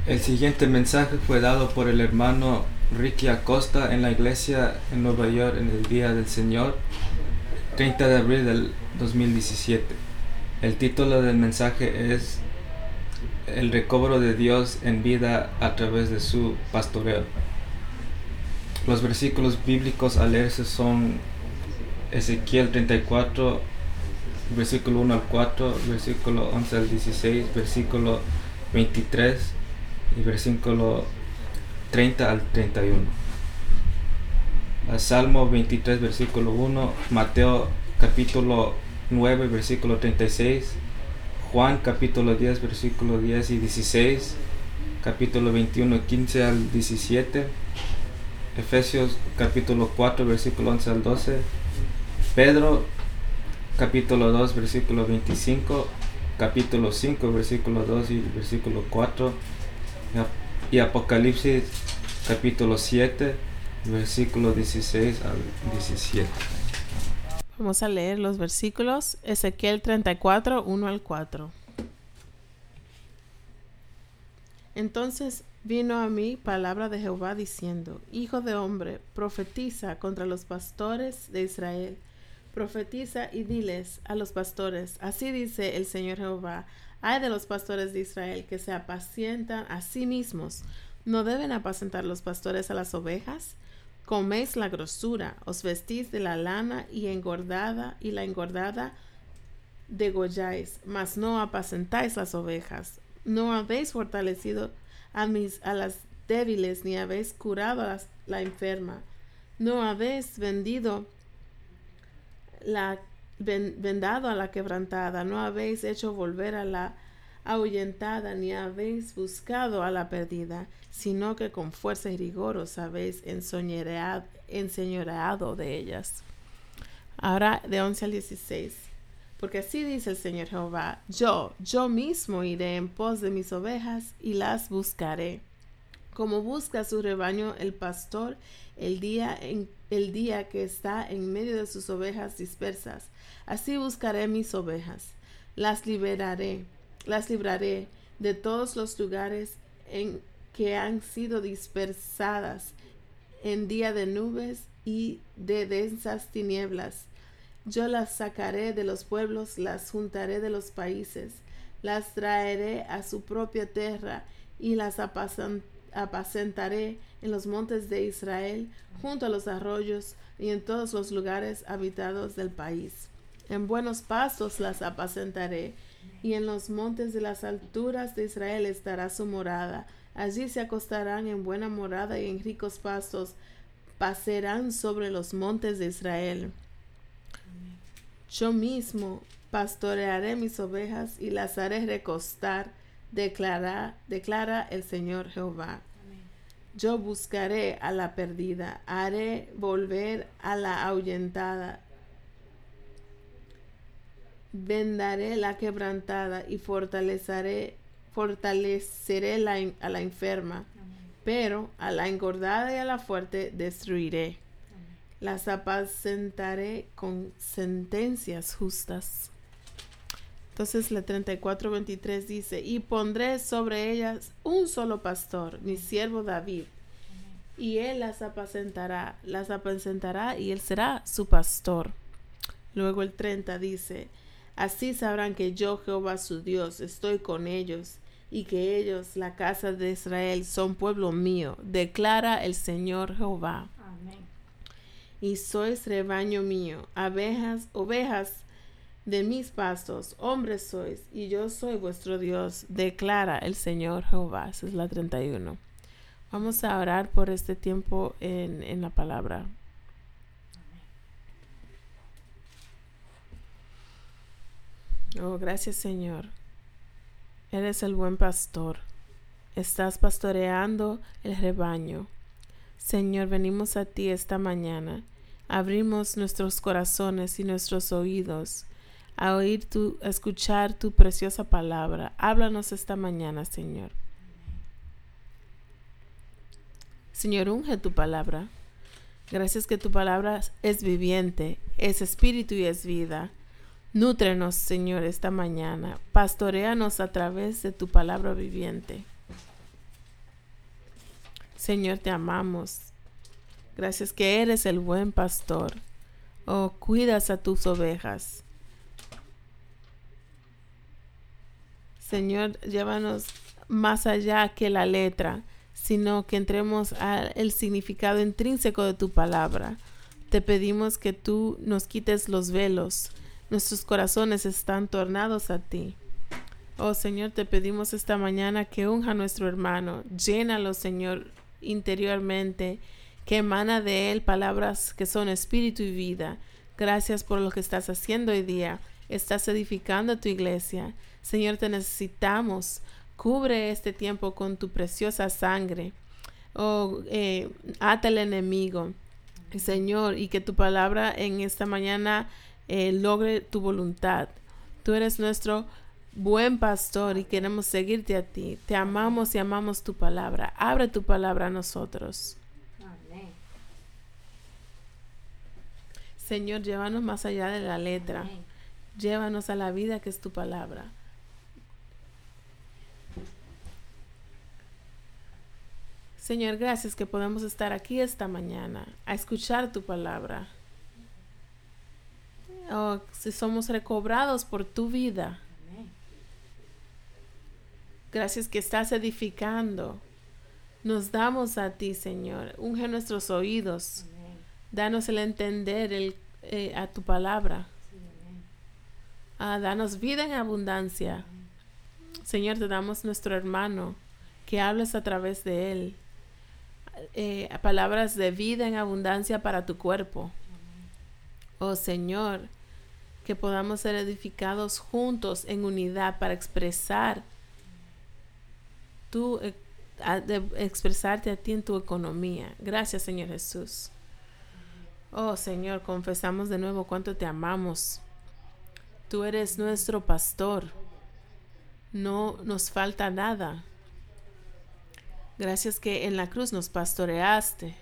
El siguiente mensaje fue dado por el hermano Ricky Acosta en la iglesia en Nueva York en el Día del Señor, 30 de abril del 2017. El título del mensaje es El recobro de Dios en vida a través de su pastoreo. Los versículos bíblicos a leerse son Ezequiel 34, versículo 1 al 4, versículo 11 al 16, versículo 23 y versículo 30 al 31. Salmo 23, versículo 1, Mateo capítulo 9, versículo 36, Juan capítulo 10, versículo 10 y 16, capítulo 21, 15 al 17, Efesios capítulo 4, versículo 11 al 12, Pedro capítulo 2, versículo 25, capítulo 5, versículo 2 y versículo 4, y Apocalipsis capítulo 7, versículo 16 al 17. Vamos a leer los versículos. Ezequiel 34, 1 al 4. Entonces vino a mí palabra de Jehová diciendo: Hijo de hombre, profetiza contra los pastores de Israel. Profetiza y diles a los pastores: así dice el Señor Jehová: ay de los pastores de Israel que se apacientan a sí mismos. ¿No deben apacentar los pastores a las ovejas? Coméis la grosura, os vestís de la lana y la engordada degolláis, mas no apacentáis las ovejas. No habéis fortalecido a las débiles, ni habéis curado a la enferma. No habéis vendado a la quebrantada, no habéis hecho volver a la ahuyentada, ni habéis buscado a la perdida, sino que con fuerza y rigor os habéis enseñoreado de ellas. Ahora de 11 al 16. Porque así dice el Señor Jehová: yo mismo iré en pos de mis ovejas y las buscaré. Como busca su rebaño el pastor el día que está en medio de sus ovejas dispersas, así buscaré mis ovejas. Las libraré de todos los lugares en que han sido dispersadas en día de nubes y de densas tinieblas. Yo las sacaré de los pueblos, las juntaré de los países, las traeré a su propia tierra y las apacentaré en los montes de Israel, junto a los arroyos y en todos los lugares habitados del país. En buenos pastos las apacentaré, y en los montes de las alturas de Israel estará su morada. Allí se acostarán en buena morada y en ricos pastos pacerán sobre los montes de Israel. Yo mismo pastorearé mis ovejas y las haré recostar, declara el Señor Jehová. Yo buscaré a la perdida, haré volver a la ahuyentada, vendaré la quebrantada y fortaleceré a la enferma, pero a la engordada y a la fuerte destruiré. Las apacentaré con sentencias justas. Entonces la 34:23 dice: y pondré sobre ellas un solo pastor, mi siervo David, y él las apacentará y él será su pastor. Luego el 30 dice: así sabrán que yo, Jehová su Dios, estoy con ellos, y que ellos, la casa de Israel, son pueblo mío, declara el Señor Jehová. Amén. Y sois rebaño mío, ovejas de mis pastos, hombres sois, y yo soy vuestro Dios, declara el Señor Jehová. Esa es la 31. Vamos a orar por este tiempo en la palabra. Oh, gracias, Señor. Eres el buen pastor. Estás pastoreando el rebaño. Señor, venimos a ti esta mañana. Abrimos nuestros corazones y nuestros oídos a escuchar tu preciosa palabra. Háblanos esta mañana, Señor. Señor, unge tu palabra. Gracias que tu palabra es viviente, es espíritu y es vida. Nútrenos, Señor, esta mañana. Pastoréanos a través de tu palabra viviente. Señor, te amamos. Gracias que eres el buen pastor. Oh, cuidas a tus ovejas. Señor, llévanos más allá que la letra, sino que entremos al significado intrínseco de tu palabra. Te pedimos que tú nos quites los velos. Nuestros corazones están tornados a ti. Oh Señor, te pedimos esta mañana que unja a nuestro hermano. Llénalo, Señor, interiormente, que emana de él palabras que son espíritu y vida. Gracias por lo que estás haciendo hoy día. Estás edificando tu iglesia. Señor, te necesitamos. Cubre este tiempo con tu preciosa sangre. Oh, ata al enemigo, Señor, y que tu palabra en esta mañana logre tu voluntad. Tú eres nuestro buen pastor y queremos seguirte a ti. Te amamos y amamos tu palabra. Abre tu palabra a nosotros. Amén. Señor, llévanos más allá de la letra. Amén. Llévanos a la vida que es tu palabra. Señor, gracias que podemos estar aquí esta mañana a escuchar tu palabra. Oh, si somos recobrados por tu vida. Amén. Gracias que estás edificando. Nos damos a ti, Señor. Unge nuestros oídos. Amén. Danos el entender a tu palabra. Sí, amén. Danos vida en abundancia. Señor, te damos nuestro hermano, que hables a través de él. Palabras de vida en abundancia para tu cuerpo. Oh Señor, que podamos ser edificados juntos en unidad para expresarte a ti en tu economía. Gracias, Señor Jesús. Oh Señor, confesamos de nuevo cuánto te amamos. Tú eres nuestro pastor. No nos falta nada. Gracias que en la cruz nos pastoreaste.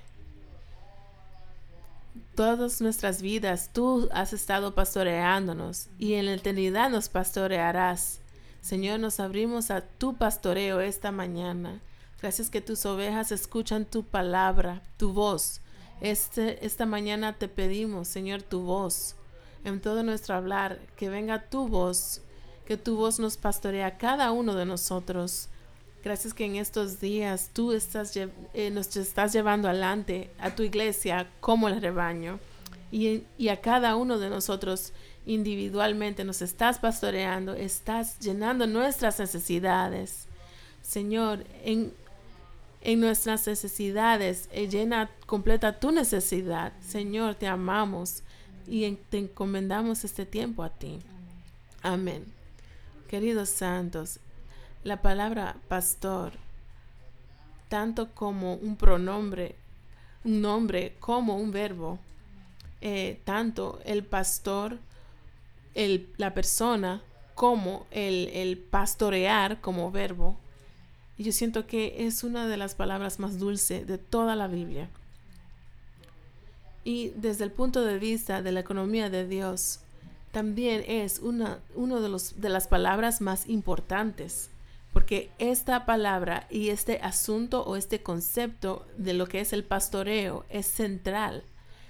Todas nuestras vidas tú has estado pastoreándonos y en la eternidad nos pastorearás. Señor, nos abrimos a tu pastoreo esta mañana. Gracias que tus ovejas escuchan tu palabra, tu voz. Esta mañana te pedimos, Señor, tu voz. En todo nuestro hablar, que venga tu voz, que tu voz nos pastorea a cada uno de nosotros. Gracias que en estos días tú nos estás llevando adelante a tu iglesia como el rebaño y a cada uno de nosotros individualmente nos estás pastoreando, estás llenando nuestras necesidades. Señor, en nuestras necesidades, completa tu necesidad. Señor, te amamos y te encomendamos este tiempo a ti. Amén. Queridos santos, la palabra pastor, tanto como un pronombre, un nombre, como un verbo, tanto el pastor, la persona, como el pastorear como verbo, yo siento que es una de las palabras más dulces de toda la Biblia. Y desde el punto de vista de la economía de Dios, también es uno de las palabras más importantes. Porque esta palabra y este asunto o este concepto de lo que es el pastoreo es central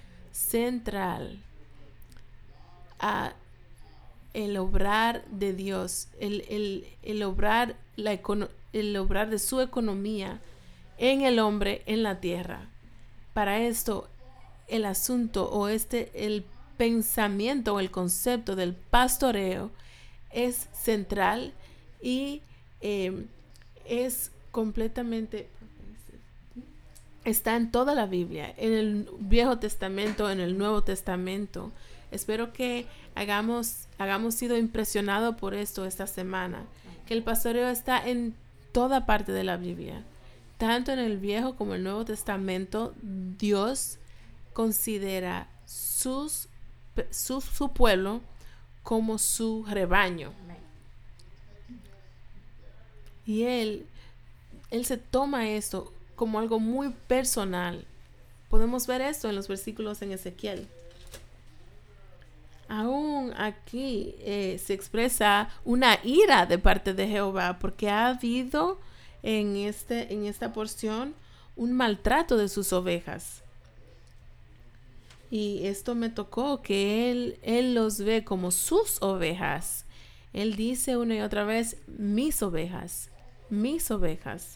a el obrar de Dios, el obrar de su economía en el hombre, en la tierra. Para esto, el asunto o el pensamiento o el concepto del pastoreo es central y es completamente, está en toda la Biblia, en el Viejo Testamento, en el Nuevo Testamento. Espero que hayamos sido impresionados por esto esta semana, que el pastoreo está en toda parte de la Biblia, tanto en el Viejo como el Nuevo Testamento. Dios considera su pueblo como su rebaño. Y él se toma esto como algo muy personal. Podemos ver esto en los versículos en Ezequiel. Aún aquí se expresa una ira de parte de Jehová, porque ha habido en esta porción un maltrato de sus ovejas. Y esto me tocó, que él los ve como sus ovejas. Él dice una y otra vez, mis ovejas, mis ovejas.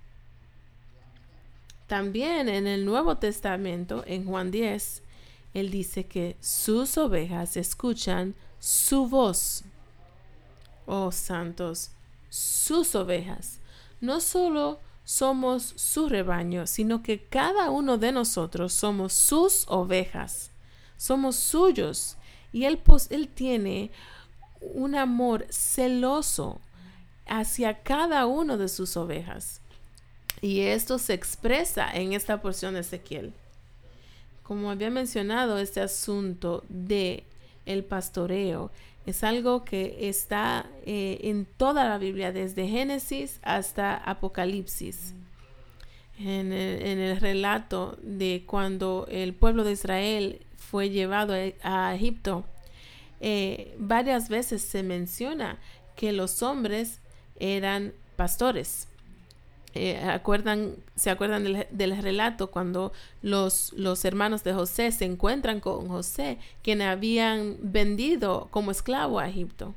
También en el Nuevo Testamento, en Juan 10, él dice que sus ovejas escuchan su voz. Oh santos, sus ovejas. No solo somos su rebaño, sino que cada uno de nosotros somos sus ovejas. Somos suyos. Y él tiene un amor celoso hacia cada uno de sus ovejas. Y esto se expresa en esta porción de Ezequiel. Como había mencionado, este asunto de el pastoreo es algo que está en toda la Biblia, desde Génesis hasta Apocalipsis. En el relato de cuando el pueblo de Israel fue llevado a Egipto, varias veces se menciona que los hombres eran pastores. ¿Se acuerdan del relato cuando los hermanos de José se encuentran con José, quien habían vendido como esclavo a Egipto?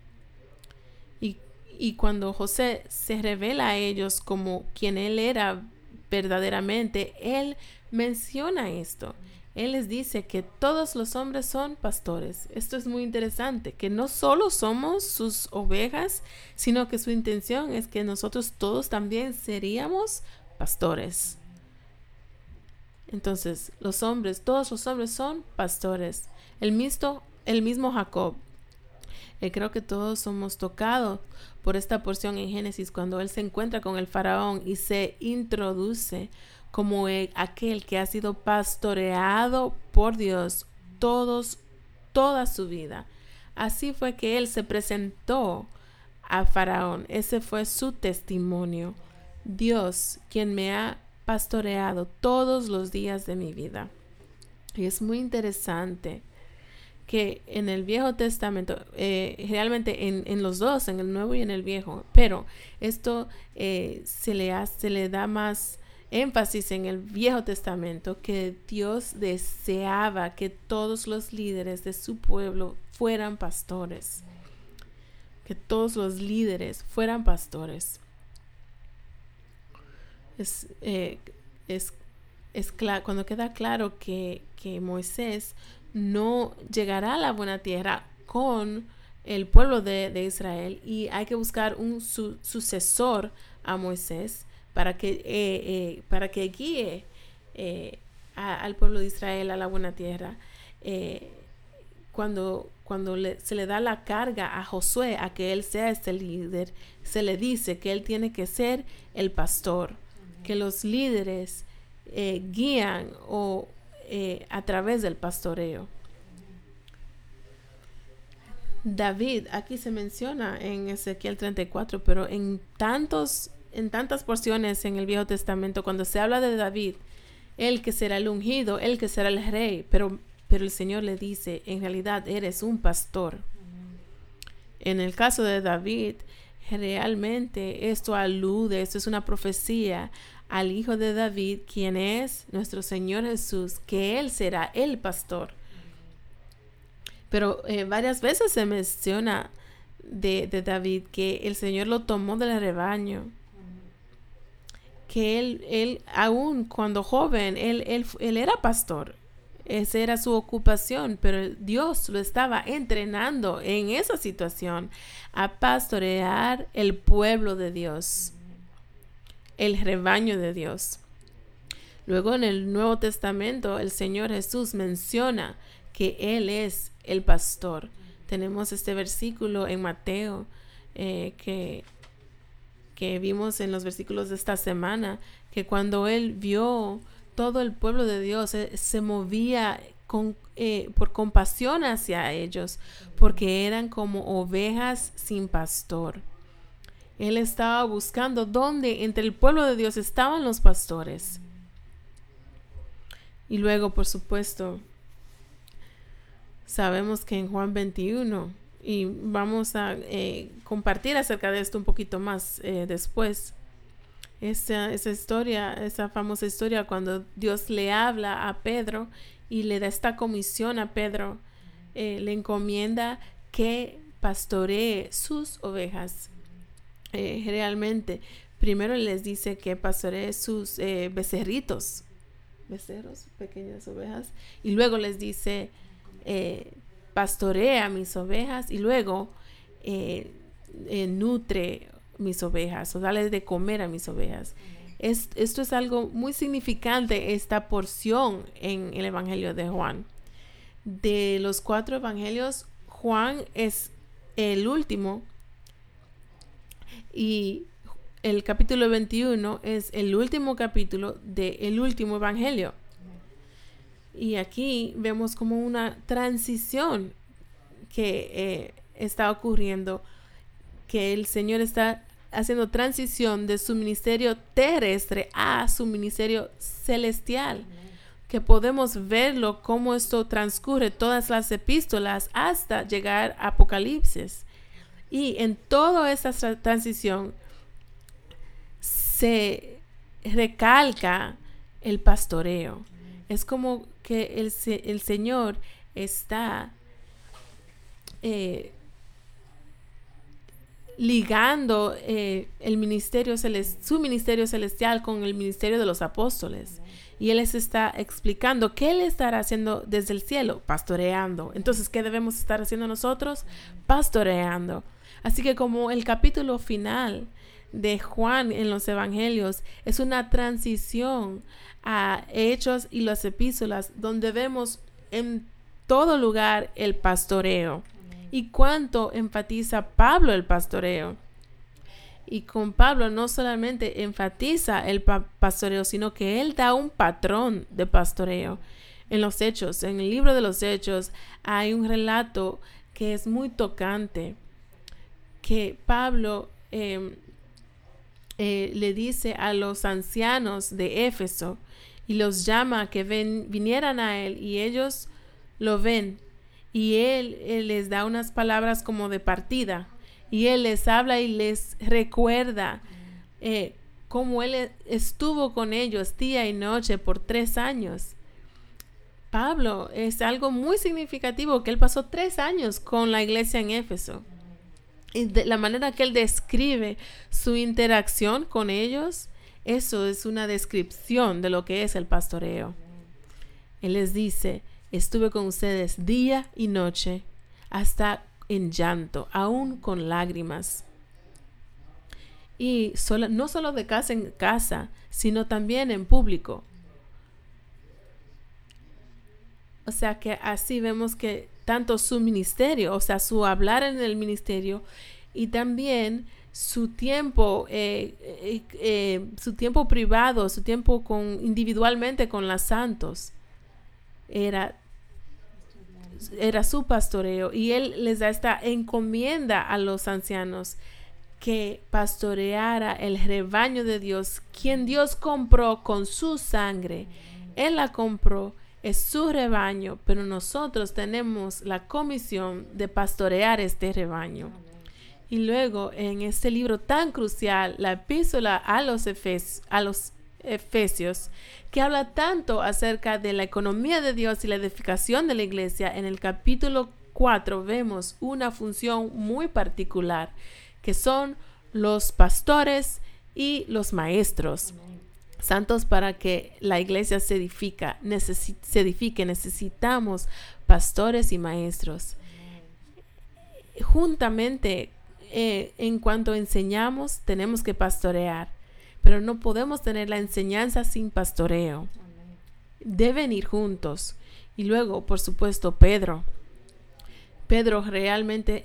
Y cuando José se revela a ellos como quien él era verdaderamente, él menciona esto. Él les dice que todos los hombres son pastores. Esto es muy interesante, que no solo somos sus ovejas, sino que su intención es que nosotros todos también seríamos pastores. Entonces, todos los hombres son pastores. El mismo Jacob. Creo que todos somos tocados por esta porción en Génesis, cuando él se encuentra con el faraón y se introduce como aquel que ha sido pastoreado por Dios toda su vida. Así fue que él se presentó a Faraón. Ese fue su testimonio. Dios, quien me ha pastoreado todos los días de mi vida. Y es muy interesante que en el Viejo Testamento, realmente en los dos, en el Nuevo y en el Viejo, pero esto se le da más énfasis en el Viejo Testamento, que Dios deseaba que todos los líderes de su pueblo fueran pastores. Que todos los líderes fueran pastores. Cuando queda claro que Moisés no llegará a la buena tierra con el pueblo de Israel, y hay que buscar un sucesor a Moisés para que guíe al pueblo de Israel a la buena tierra. Cuando se le da la carga a Josué a que él sea este líder, se le dice que él tiene que ser el pastor, que los líderes guían a través del pastoreo. David, aquí se menciona en Ezequiel 34, pero en tantas porciones en el Viejo Testamento, cuando se habla de David, él que será el ungido, él que será el rey, pero el Señor le dice, en realidad eres un pastor. En el caso de David, realmente esto es una profecía al hijo de David, quien es nuestro Señor Jesús, que él será el pastor. Pero varias veces se menciona de David que el Señor lo tomó del rebaño, que él aún cuando joven, él era pastor. Esa era su ocupación, pero Dios lo estaba entrenando en esa situación a pastorear el pueblo de Dios, el rebaño de Dios. Luego en el Nuevo Testamento el Señor Jesús menciona que Él es el pastor. Tenemos este versículo en Mateo que vimos en los versículos de esta semana, que cuando Él vio todo el pueblo de Dios, se movía por compasión hacia ellos, porque eran como ovejas sin pastor. Él estaba buscando dónde entre el pueblo de Dios estaban los pastores. Y luego, por supuesto, sabemos que en Juan 21, y vamos a compartir acerca de esto un poquito más después, esa historia, esa famosa historia cuando Dios le habla a Pedro y le da esta comisión a Pedro, le encomienda que pastoree sus ovejas. Realmente, primero les dice que pastoree sus becerros, pequeñas ovejas, y luego les dice, pastorea mis ovejas, y luego nutre mis ovejas, o dale de comer a mis ovejas. Esto es algo muy significante, esta porción en el Evangelio de Juan. De los 4 evangelios, Juan es el último, y el capítulo 21 es el último capítulo del último evangelio. Y aquí vemos como una transición que está ocurriendo, que el Señor está haciendo transición de su ministerio terrestre a su ministerio celestial, que podemos verlo cómo esto transcurre todas las epístolas hasta llegar a Apocalipsis. Y en toda esta transición se recalca el pastoreo. Es como que el Señor está ligando su ministerio celestial con el ministerio de los apóstoles. Y Él les está explicando qué Él estará haciendo desde el cielo, pastoreando. Entonces, ¿qué debemos estar haciendo nosotros? Pastoreando. Así que como el capítulo final de Juan en los evangelios es una transición a Hechos y las epístolas, donde vemos en todo lugar el pastoreo. Y cuánto enfatiza Pablo el pastoreo. Y con Pablo no solamente enfatiza el pastoreo, sino que él da un patrón de pastoreo. En los Hechos, en el libro de los Hechos, hay un relato que es muy tocante, que Pablo le dice a los ancianos de Éfeso y los llama a que vinieran a él, y ellos lo ven. Y él les da unas palabras como de partida, y él les habla y les recuerda cómo él estuvo con ellos día y noche por 3 años. Pablo, es algo muy significativo que él pasó 3 años con la iglesia en Éfeso. Y de la manera que él describe su interacción con ellos, eso es una descripción de lo que es el pastoreo. Él les dice: estuve con ustedes día y noche, hasta en llanto, aún con lágrimas. Y no solo de casa en casa, sino también en público. O sea que así vemos que tanto su ministerio, o sea, su hablar en el ministerio, y también su tiempo privado, su tiempo individualmente con los santos, era su pastoreo. Y él les da esta encomienda a los ancianos, que pastoreara el rebaño de Dios, quien Dios compró con su sangre. Él la compró, es su rebaño, pero nosotros tenemos la comisión de pastorear este rebaño. Y luego, en este libro tan crucial, la epístola a los Efesios, que habla tanto acerca de la economía de Dios y la edificación de la iglesia, en el capítulo 4 vemos una función muy particular, que son los pastores y los maestros. Santos, para que la iglesia se edifique, necesitamos pastores y maestros. Juntamente, en cuanto enseñamos, tenemos que pastorear, pero no podemos tener la enseñanza sin pastoreo. Deben ir juntos. Y luego, por supuesto, Pedro realmente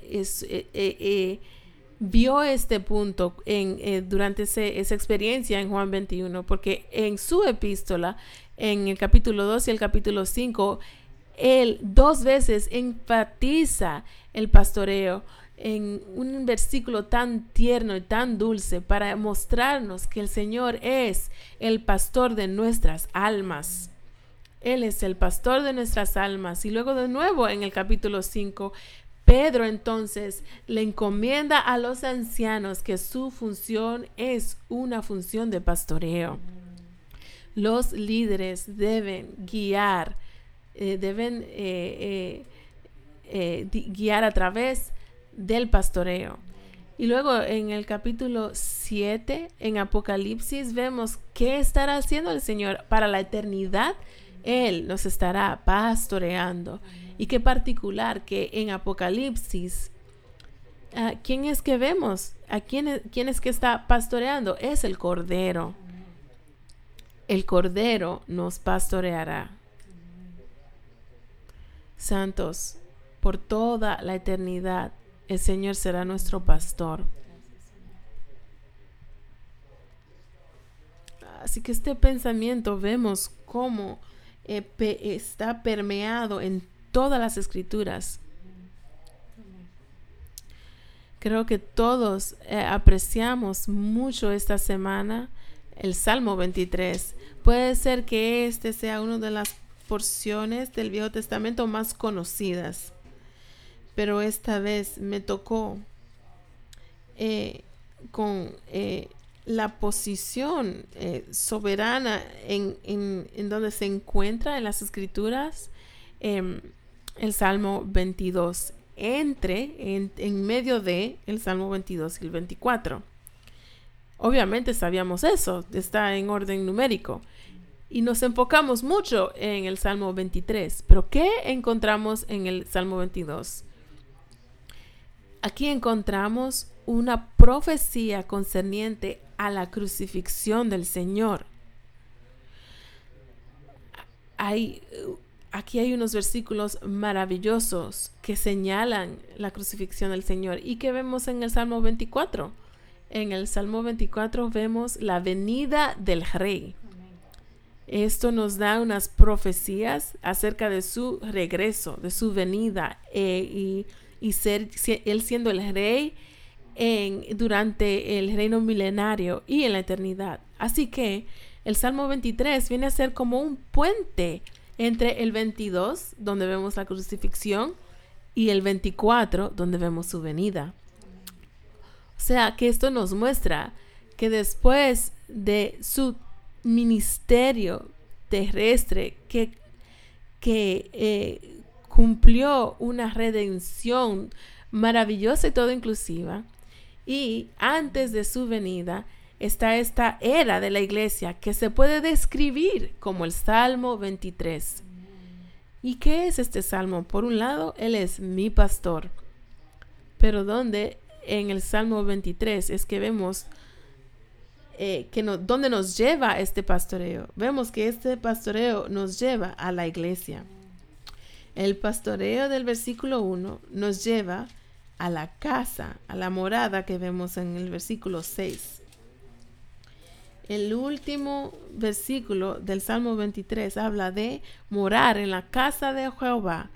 vio este punto durante esa experiencia en Juan 21, porque en su epístola, en el capítulo 2 y el capítulo 5, él 2 veces enfatiza el pastoreo en un versículo tan tierno y tan dulce, para mostrarnos que el Señor es el pastor de nuestras almas. Él es el pastor de nuestras almas. Y luego de nuevo en el capítulo 5, Pedro entonces le encomienda a los ancianos que su función es una función de pastoreo. Los líderes deben guiar, guiar a través del pastoreo. Y luego en el capítulo 7, en Apocalipsis, vemos qué estará haciendo el Señor para la eternidad. Él nos estará pastoreando. Y qué particular que en Apocalipsis, ¿quién es que vemos? ¿A quién es que está pastoreando? Es el Cordero. El Cordero nos pastoreará. Santos, por toda la eternidad, el Señor será nuestro pastor. Así que este pensamiento vemos cómo está permeado en todas las escrituras. Creo que todos apreciamos mucho esta semana el Salmo 23. Puede ser que este sea una de las porciones del Viejo Testamento más conocidas. Pero esta vez me tocó con la posición soberana en donde se encuentra en las escrituras el Salmo 22, en medio de el Salmo 22 y el 24. Obviamente sabíamos eso, está en orden numérico. Y nos enfocamos mucho en el Salmo 23. Pero ¿qué encontramos en el Salmo 22? Aquí encontramos una profecía concerniente a la crucifixión del Señor. Aquí hay unos versículos maravillosos que señalan la crucifixión del Señor. ¿Y qué vemos en el Salmo 24? En el Salmo 24 vemos la venida del Rey. Esto nos da unas profecías acerca de su regreso, de su venida y él siendo el Rey durante el reino milenario y en la eternidad. Así que el Salmo 23 viene a ser como un puente entre el 22, donde vemos la crucifixión, y el 24, donde vemos su venida. O sea, que esto nos muestra que después de su ministerio terrestre, que cumplió una redención maravillosa y todo inclusiva, y antes de su venida está esta era de la iglesia que se puede describir como el Salmo 23. ¿Y qué es este salmo? Por un lado, Él es mi pastor. Pero donde en el Salmo 23 es que vemos dónde nos lleva este pastoreo. Vemos que este pastoreo nos lleva a la iglesia. El pastoreo del versículo 1 nos lleva a la casa, a la morada que vemos en el versículo 6. El último versículo del Salmo 23 habla de morar en la casa de Jehová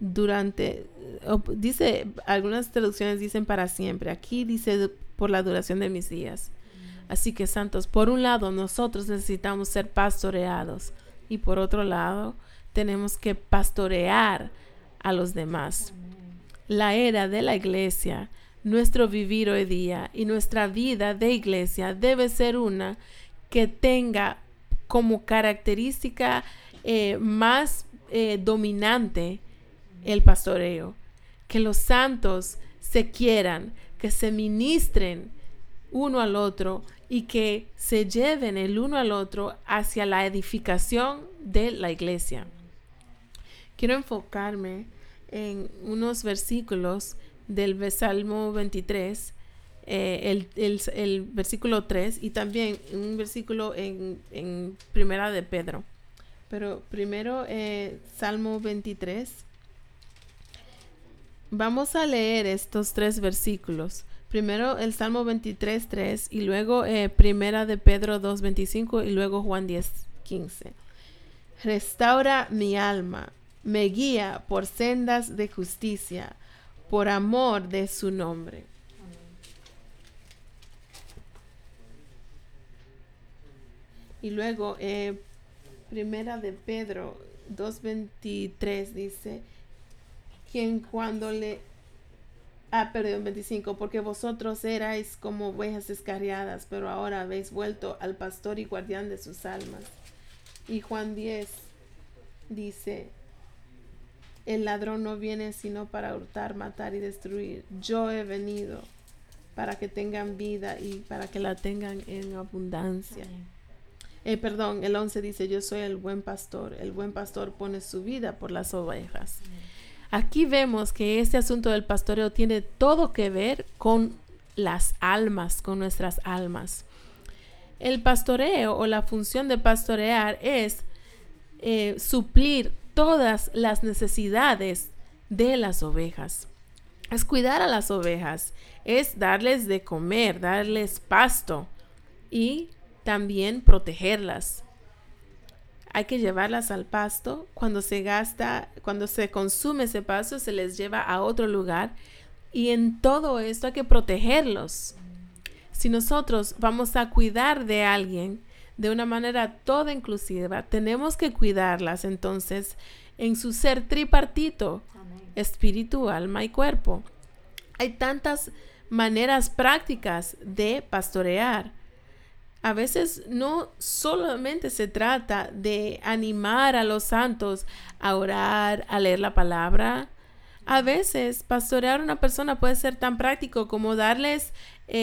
dice, algunas traducciones dicen para siempre. Aquí dice por la duración de mis días. Así que, santos, por un lado nosotros necesitamos ser pastoreados y por otro lado tenemos que pastorear a los demás. La era de la iglesia, nuestro vivir hoy día y nuestra vida de iglesia debe ser una que tenga como característica más dominante el pastoreo. Que los santos se quieran, que se ministren uno al otro y que se lleven el uno al otro hacia la edificación de la iglesia. Quiero enfocarme en unos versículos del Salmo 23, el versículo 3 y también un versículo en Primera de Pedro. Pero primero Salmo 23. Vamos a leer estos tres versículos. Primero el Salmo 23, 3 y luego Primera de Pedro 2, 25 y luego Juan 10, 15. Restaura mi alma, me guía por sendas de justicia, por amor de su nombre. Y luego Primera de Pedro 2:23 dice, quien cuando le Perdón, 25, porque vosotros erais como ovejas descarriadas, pero ahora habéis vuelto al pastor y guardián de sus almas. Y Juan 10 dice, el ladrón no viene sino para hurtar, matar y destruir. Yo he venido para que tengan vida y para que la tengan en abundancia. Amén. El 11 dice, yo soy el buen pastor pone su vida por las ovejas. Aquí vemos que este asunto del pastoreo tiene todo que ver con las almas, con nuestras almas. El pastoreo o la función de pastorear es suplir todas las necesidades de las ovejas. Es cuidar a las ovejas, es darles de comer, darles pasto y también protegerlas. Hay que llevarlas al pasto. Cuando se consume ese pasto, se les lleva a otro lugar. Y en todo esto hay que protegerlos. Si nosotros vamos a cuidar de alguien de una manera toda inclusiva, tenemos que cuidarlas entonces en su ser tripartito, Amén. espíritu, alma y cuerpo. Hay tantas maneras prácticas de pastorear. A veces no solamente se trata de animar a los santos a orar, a leer la palabra. A veces pastorear a una persona puede ser tan práctico como darles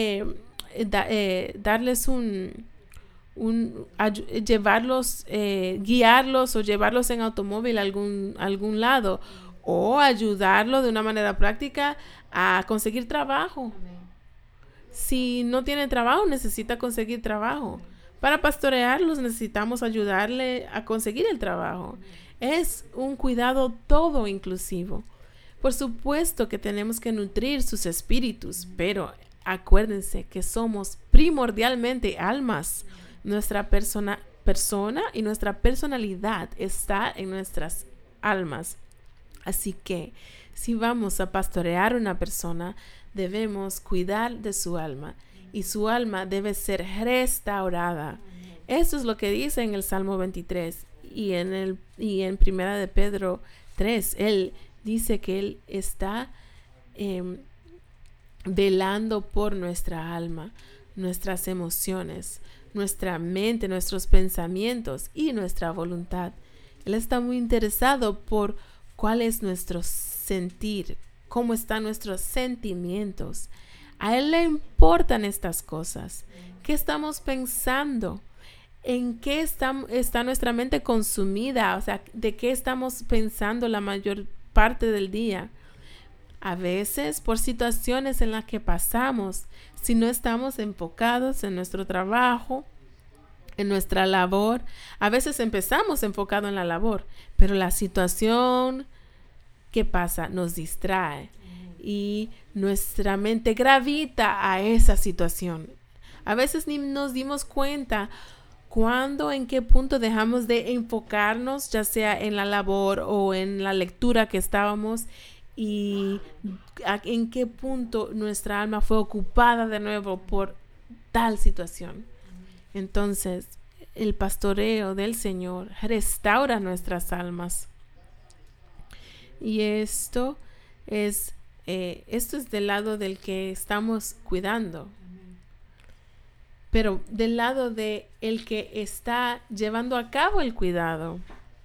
llevarlos, guiarlos o llevarlos en automóvil a algún lado, o ayudarlo de una manera práctica a conseguir trabajo. Amén. Si no tiene trabajo, necesita conseguir trabajo. Para pastorearlos necesitamos ayudarle a conseguir el trabajo. Es un cuidado todo inclusivo. Por supuesto que tenemos que nutrir sus espíritus, pero acuérdense que somos primordialmente almas. Nuestra persona y nuestra personalidad está en nuestras almas. Así que si vamos a pastorear a una persona, debemos cuidar de su alma y su alma debe ser restaurada. Esto es lo que dice en el Salmo 23 y en Primera de Pedro 3. Él dice que Él está velando por nuestra alma, nuestras emociones, nuestra mente, nuestros pensamientos y nuestra voluntad. Él está muy interesado por cuál es nuestro sentir, cómo están nuestros sentimientos. A Él le importan estas cosas. ¿Qué estamos pensando? ¿En qué está nuestra mente consumida? O sea, ¿de qué estamos pensando la mayor parte del día? A veces, por situaciones en las que pasamos, si no estamos enfocados en nuestro trabajo, en nuestra labor, a veces empezamos enfocado en la labor, pero la situación que pasa nos distrae y nuestra mente gravita a esa situación. A veces ni nos dimos cuenta cuándo, en qué punto dejamos de enfocarnos, ya sea en la labor o en la lectura que estábamos, y en qué punto nuestra alma fue ocupada de nuevo por tal situación. Entonces, el pastoreo del Señor restaura nuestras almas. Y esto es del lado del que estamos cuidando. Pero del lado de el que está llevando a cabo el cuidado.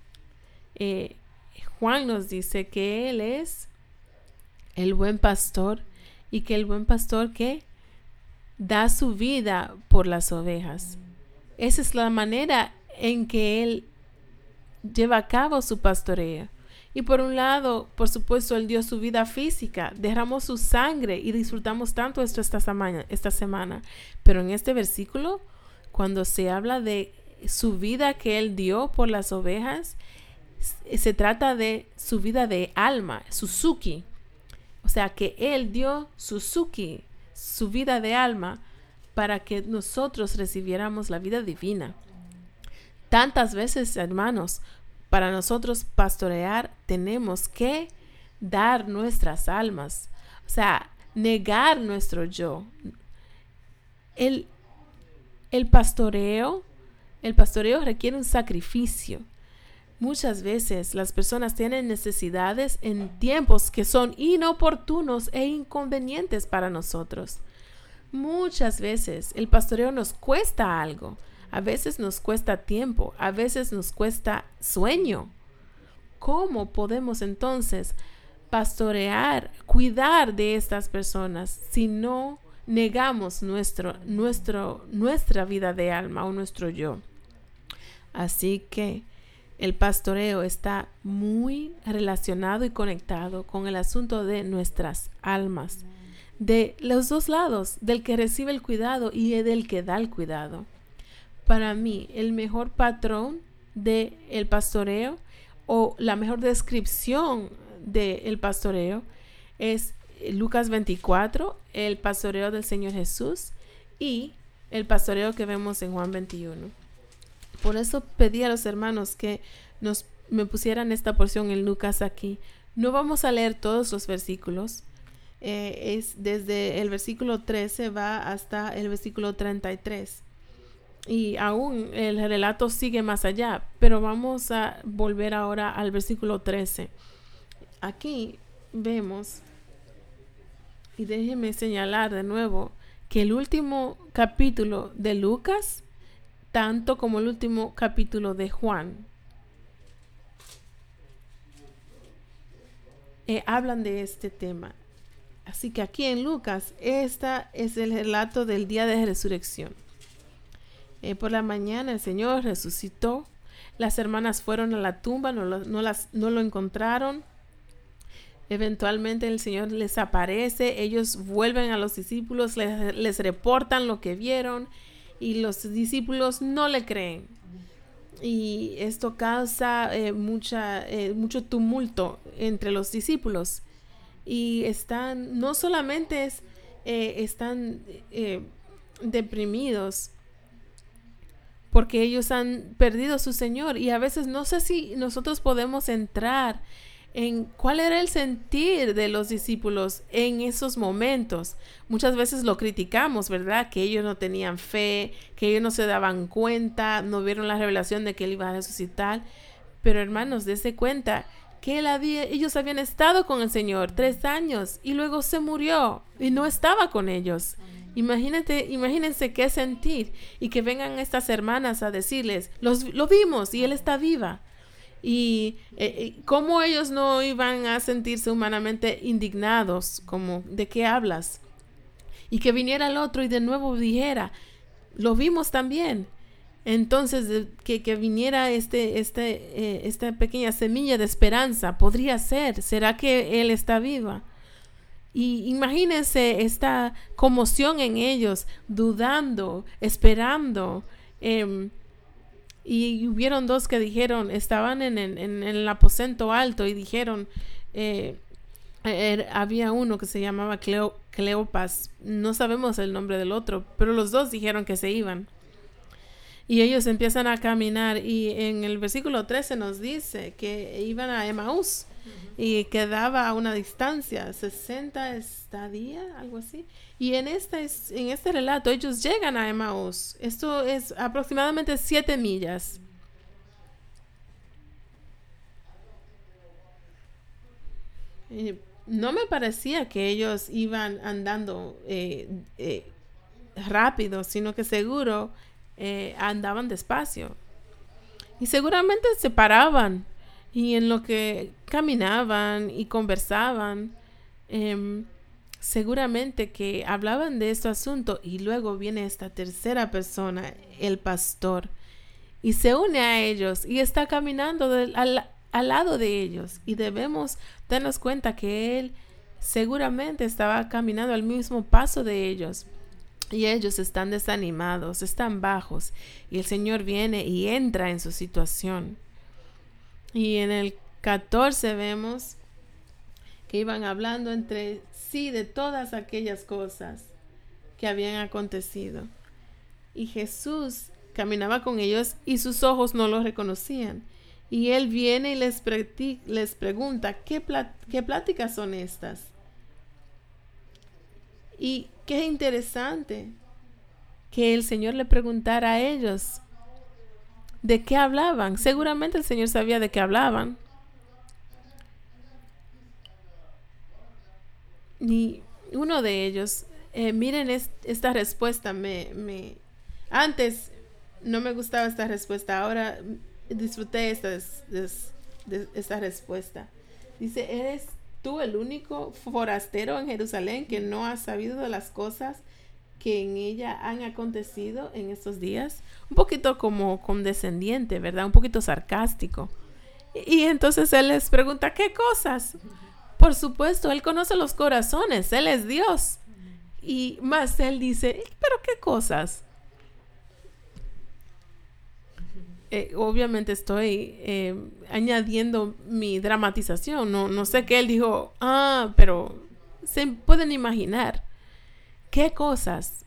Juan nos dice que Él es el buen pastor y que el buen pastor que da su vida por las ovejas. Esa es la manera en que Él lleva a cabo su pastoreo. Y por un lado, por supuesto, Él dio su vida física, derramó su sangre y disfrutamos tanto esto esta semana. Pero en este versículo, cuando se habla de su vida que Él dio por las ovejas, se trata de su vida de alma, Suzuki. O sea, que Él dio Suzuki, su vida de alma, para que nosotros recibiéramos la vida divina. Tantas veces, hermanos, para nosotros pastorear tenemos que dar nuestras almas, o sea, negar nuestro yo. El pastoreo requiere un sacrificio. Muchas veces las personas tienen necesidades en tiempos que son inoportunos e inconvenientes para nosotros. Muchas veces el pastoreo nos cuesta algo. A veces nos cuesta tiempo, a veces nos cuesta sueño. ¿Cómo podemos entonces pastorear, cuidar de estas personas si no negamos nuestra vida de alma o nuestro yo? Así que el pastoreo está muy relacionado y conectado con el asunto de nuestras almas, de los dos lados, del que recibe el cuidado y del que da el cuidado. Para mí, el mejor patrón del pastoreo o la mejor descripción del pastoreo es Lucas 24, el pastoreo del Señor Jesús y el pastoreo que vemos en Juan 21. Por eso pedí a los hermanos que me pusieran esta porción en Lucas aquí. No vamos a leer todos los versículos. Es desde el versículo 13 va hasta el versículo 33. Y aún el relato sigue más allá, pero vamos a volver ahora al versículo 13. Aquí vemos, y déjenme señalar de nuevo, que el último capítulo de Lucas, tanto como el último capítulo de Juan, hablan de este tema. Así que aquí en Lucas, esta es el relato del día de resurrección. Por la mañana el Señor resucitó. Las hermanas fueron a la tumba, no lo encontraron. Eventualmente el Señor les aparece. Ellos vuelven a los discípulos, les reportan lo que vieron y los discípulos no le creen. Y esto causa mucho tumulto entre los discípulos. Y no solamente están deprimidos, porque ellos han perdido a su Señor. Y a veces no sé si nosotros podemos entrar en cuál era el sentir de los discípulos en esos momentos. Muchas veces lo criticamos, ¿verdad? Que ellos no tenían fe, que ellos no se daban cuenta, no vieron la revelación de que Él iba a resucitar. Pero hermanos, dense cuenta que ellos habían estado con el Señor 3 años y luego se murió y no estaba con ellos. Imagínense qué sentir, y que vengan estas hermanas a decirles, lo vimos y Él está viva. Y cómo ellos no iban a sentirse humanamente indignados, como, ¿de qué hablas? Y que viniera el otro y de nuevo dijera, lo vimos también. Entonces que viniera esta pequeña semilla de esperanza, podría ser, ¿será que Él está viva? Y imagínense esta conmoción en ellos, dudando, esperando. Y hubieron 2 que dijeron, estaban en el aposento alto y dijeron, había uno que se llamaba Cleopas, no sabemos el nombre del otro, pero los 2 dijeron que se iban. Y ellos empiezan a caminar, y en el versículo 13 nos dice que iban a Emaús y quedaba a una distancia, 60 estadía, algo así. Y en este relato ellos llegan a Emaús. Esto es aproximadamente 7 millas. No me parecía que ellos iban andando rápido, sino que seguro andaban despacio. Y seguramente se paraban, y en lo que caminaban y conversaban, seguramente que hablaban de este asunto. Y luego viene esta tercera persona, el pastor, y se une a ellos y está caminando al lado de ellos, y debemos darnos cuenta que él seguramente estaba caminando al mismo paso de ellos, y ellos están desanimados, están bajos, y el Señor viene y entra en su situación. Y en el 14 vemos que iban hablando entre sí de todas aquellas cosas que habían acontecido, y Jesús caminaba con ellos y sus ojos no los reconocían. Y Él viene y les pregunta, ¿qué pláticas son estas? Y qué interesante que el Señor le preguntara a ellos, de qué hablaban. Seguramente el Señor sabía de qué hablaban. Y uno de ellos, miren esta respuesta, antes no me gustaba esta respuesta, ahora disfruté esta respuesta. Dice, ¿eres tú el único forastero en Jerusalén que no has sabido de las cosas que en ella han acontecido en estos días? Un poquito como condescendiente, ¿verdad? Un poquito sarcástico. Y entonces él les pregunta, ¿qué cosas? Por supuesto, él conoce los corazones, él es Dios. Y más él dice, ¿pero qué cosas? Obviamente estoy añadiendo mi dramatización. No sé qué él dijo, pero se pueden imaginar. ¿Qué cosas?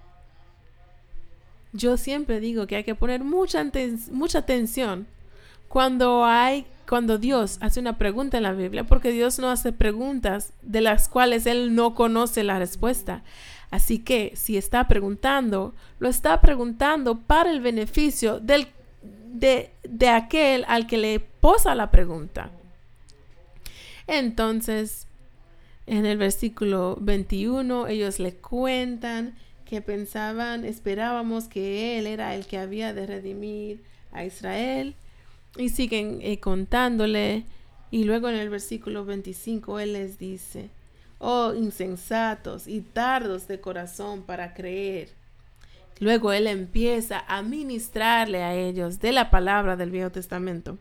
Yo siempre digo que hay que poner mucha atención cuando Dios hace una pregunta en la Biblia, porque Dios no hace preguntas de las cuales Él no conoce la respuesta. Así que si está preguntando, lo está preguntando para el beneficio de aquel al que le posa la pregunta. Entonces, en el versículo 21, ellos le cuentan que esperábamos que Él era el que había de redimir a Israel. Y siguen contándole. Y luego en el versículo 25 Él les dice, oh insensatos y tardos de corazón para creer. Luego Él empieza a ministrarle a ellos de la palabra del Viejo Testamento.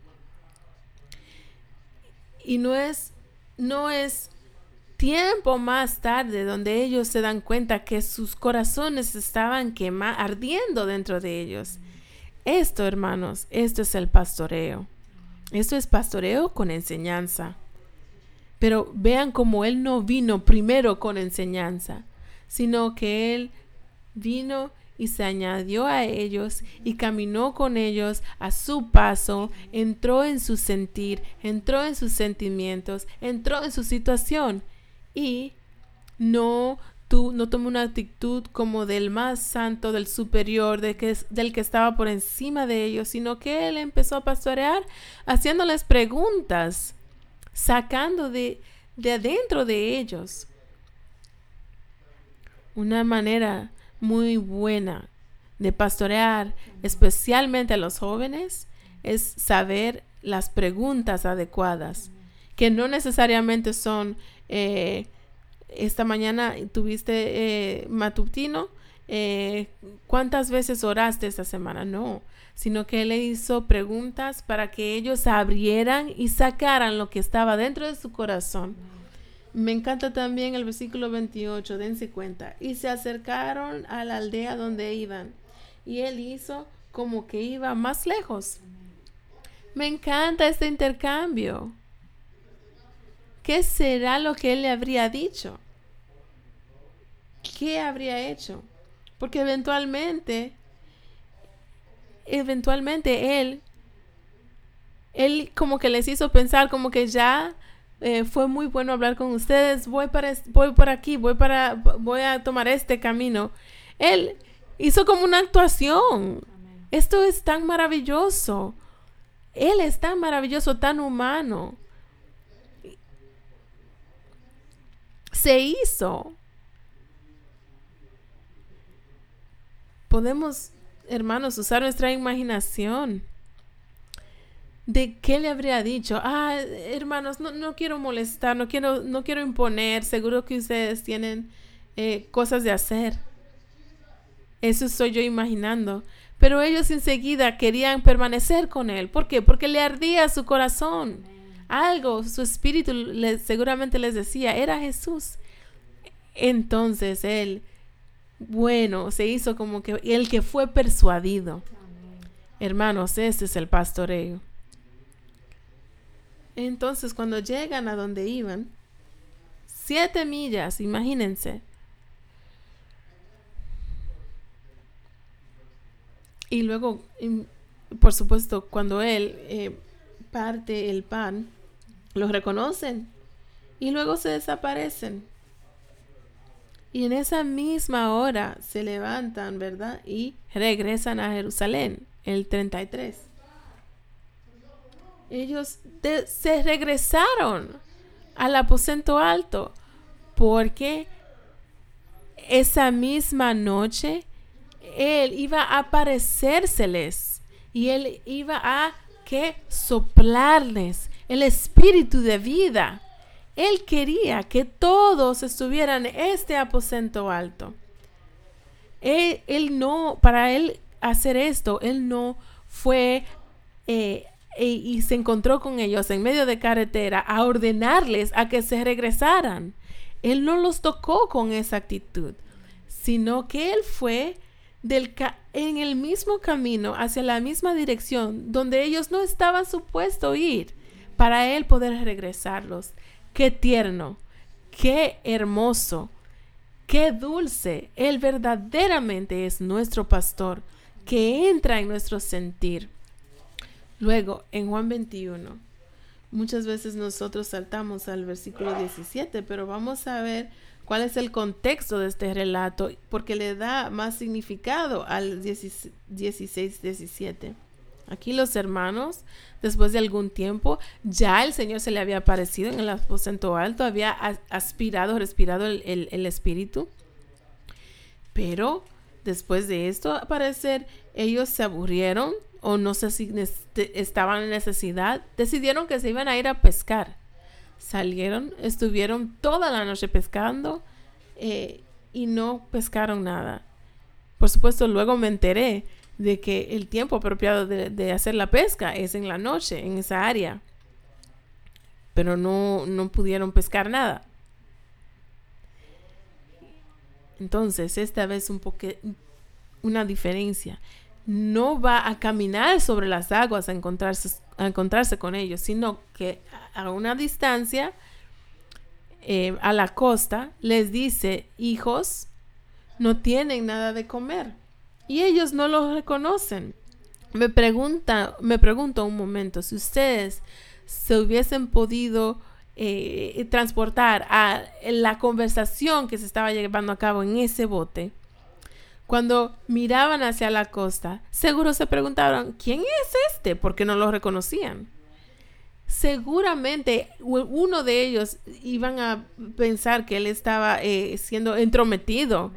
Y no es tiempo más tarde donde ellos se dan cuenta que sus corazones estaban ardiendo dentro de ellos. Esto, hermanos, esto es el pastoreo. Esto es pastoreo con enseñanza. Pero vean cómo Él no vino primero con enseñanza, sino que Él vino y se añadió a ellos y caminó con ellos a su paso, entró en su sentir, entró en sus sentimientos, entró en su situación y no tomó una actitud como del más santo, del superior, del que estaba por encima de ellos, sino que Él empezó a pastorear haciéndoles preguntas, sacando de adentro de ellos. Una manera muy buena de pastorear, especialmente a los jóvenes, es saber las preguntas adecuadas, que no necesariamente son esta mañana tuviste matutino, ¿cuántas veces oraste esta semana? No, sino que Él le hizo preguntas para que ellos abrieran y sacaran lo que estaba dentro de su corazón. Me encanta también el versículo 28, dense cuenta. Y se acercaron a la aldea donde iban, y Él hizo como que iba más lejos. Me encanta este intercambio. ¿Qué será lo que Él le habría dicho? ¿Qué habría hecho? Porque eventualmente él como que les hizo pensar como que ya fue muy bueno hablar con ustedes, voy por aquí, voy a tomar este camino. Él hizo como una actuación. Esto es tan maravilloso. Él es tan maravilloso, tan humano. Se hizo. Podemos, hermanos, usar nuestra imaginación. ¿De qué le habría dicho? Hermanos, no quiero molestar, no quiero imponer. Seguro que ustedes tienen cosas de hacer. Eso estoy yo imaginando. Pero ellos enseguida querían permanecer con Él. ¿Por qué? Porque le ardía su corazón. Algo, su espíritu seguramente les decía, era Jesús. Entonces Él, se hizo como que el que fue persuadido. Hermanos, este es el pastoreo. Entonces, cuando llegan a donde iban, 7 millas, imagínense. Y luego, por supuesto, cuando Él parte el pan, los reconocen y luego se desaparecen. Y en esa misma hora se levantan, ¿verdad? Y regresan a Jerusalén. el 33. Ellos se regresaron al aposento alto porque esa misma noche él iba a aparecérseles y él iba a soplarles el espíritu de vida. Él quería que todos estuvieran en este aposento alto. Él no, para él hacer esto, él no fue y se encontró con ellos en medio de carretera a ordenarles a que se regresaran. Él no los tocó con esa actitud, sino que él fue en el mismo camino, hacia la misma dirección donde ellos no estaban supuestos ir, para él poder regresarlos. Qué tierno, qué hermoso, qué dulce. Él verdaderamente es nuestro pastor, que entra en nuestro sentir. Luego, en Juan 21, muchas veces nosotros saltamos al versículo 17, pero vamos a ver cuál es el contexto de este relato, porque le da más significado al 16-17. Aquí los hermanos, después de algún tiempo, ya el Señor se le había aparecido en el aposento alto, había respirado el Espíritu. Pero después de esto aparecer, ellos se aburrieron, o no sé si estaban en necesidad, decidieron que se iban a ir a pescar. Salieron, estuvieron toda la noche pescando y no pescaron nada. Por supuesto, luego me enteré de que el tiempo apropiado de hacer la pesca es en la noche, en esa área. Pero no pudieron pescar nada. Entonces, esta vez una diferencia. No va a caminar sobre las aguas a encontrarse con ellos, sino que a una distancia, a la costa, les dice: hijos, no tienen nada de comer. Y ellos no los reconocen. Me pregunto un momento, si ustedes se hubiesen podido transportar a la conversación que se estaba llevando a cabo en ese bote, cuando miraban hacia la costa, seguro se preguntaron: ¿quién es este? Porque no lo reconocían. Seguramente uno de ellos iban a pensar que él estaba siendo entrometido.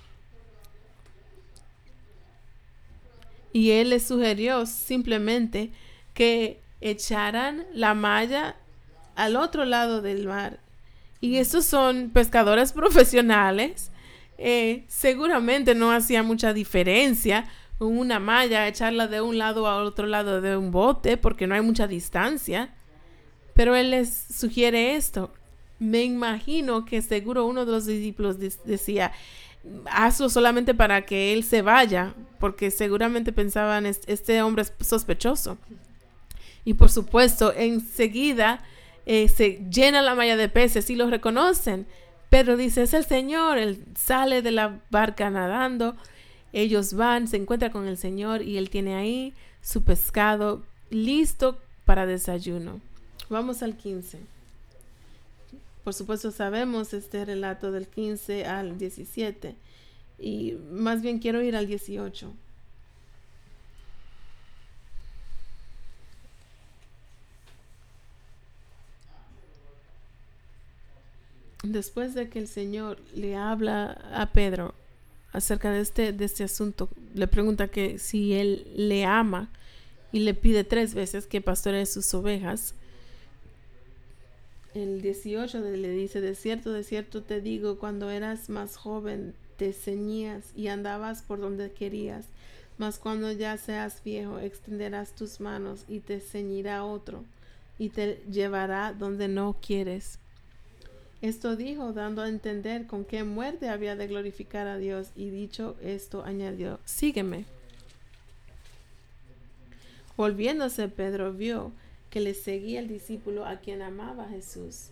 Y él les sugirió simplemente que echaran la malla al otro lado del mar. Y estos son pescadores profesionales. Seguramente no hacía mucha diferencia una malla, echarla de un lado a otro lado de un bote, porque no hay mucha distancia. Pero él les sugiere esto. Me imagino que seguro uno de los discípulos decía: hazlo solamente para que él se vaya, porque seguramente pensaban: este hombre es sospechoso. Y por supuesto, enseguida se llena la malla de peces y los reconocen. Pedro dice: es el Señor. Él sale de la barca nadando. Ellos van, se encuentran con el Señor y él tiene ahí su pescado listo para desayuno. Vamos al 15. Por supuesto sabemos este relato del 15 al 17. Y más bien quiero ir al 18. Después de que el Señor le habla a Pedro acerca de este asunto, le pregunta que si él le ama y le pide 3 veces que pastoree sus ovejas. El 18 le dice: de cierto te digo, cuando eras más joven te ceñías y andabas por donde querías, mas cuando ya seas viejo extenderás tus manos y te ceñirá otro y te llevará donde no quieres. Esto dijo, dando a entender con qué muerte había de glorificar a Dios, y dicho esto añadió: sígueme. Volviéndose, Pedro vio que le seguía el discípulo a quien amaba Jesús.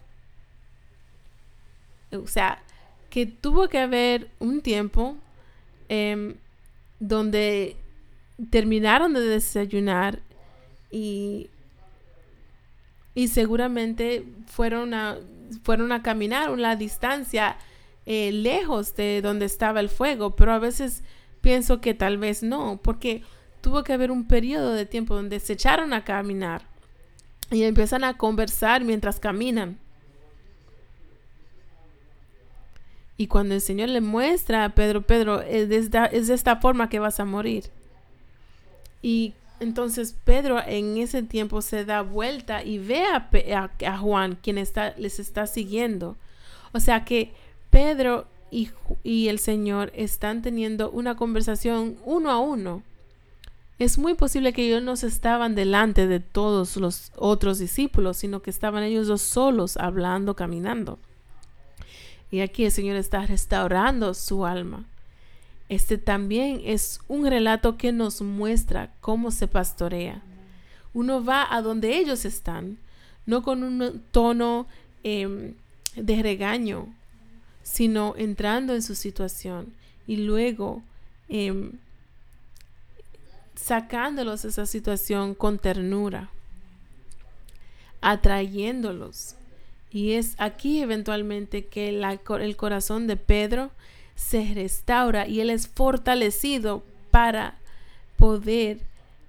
O sea, que tuvo que haber un tiempo donde terminaron de desayunar y seguramente fueron a caminar una distancia lejos de donde estaba el fuego, pero a veces pienso que tal vez no, porque tuvo que haber un periodo de tiempo donde se echaron a caminar y empiezan a conversar mientras caminan. Y cuando el Señor le muestra a Pedro, es de esta forma que vas a morir. Y entonces Pedro en ese tiempo se da vuelta y ve a Juan, quien les está siguiendo. O sea que Pedro y el Señor están teniendo una conversación uno a uno. Es muy posible que ellos no estaban delante de todos los otros discípulos, sino que estaban ellos dos solos hablando, caminando. Y aquí el Señor está restaurando su alma. Este también es un relato que nos muestra cómo se pastorea. Uno va a donde ellos están, no con un tono de regaño, sino entrando en su situación y luego sacándolos de esa situación con ternura, atrayéndolos. Y es aquí eventualmente que el corazón de Pedro se restaura y él es fortalecido para poder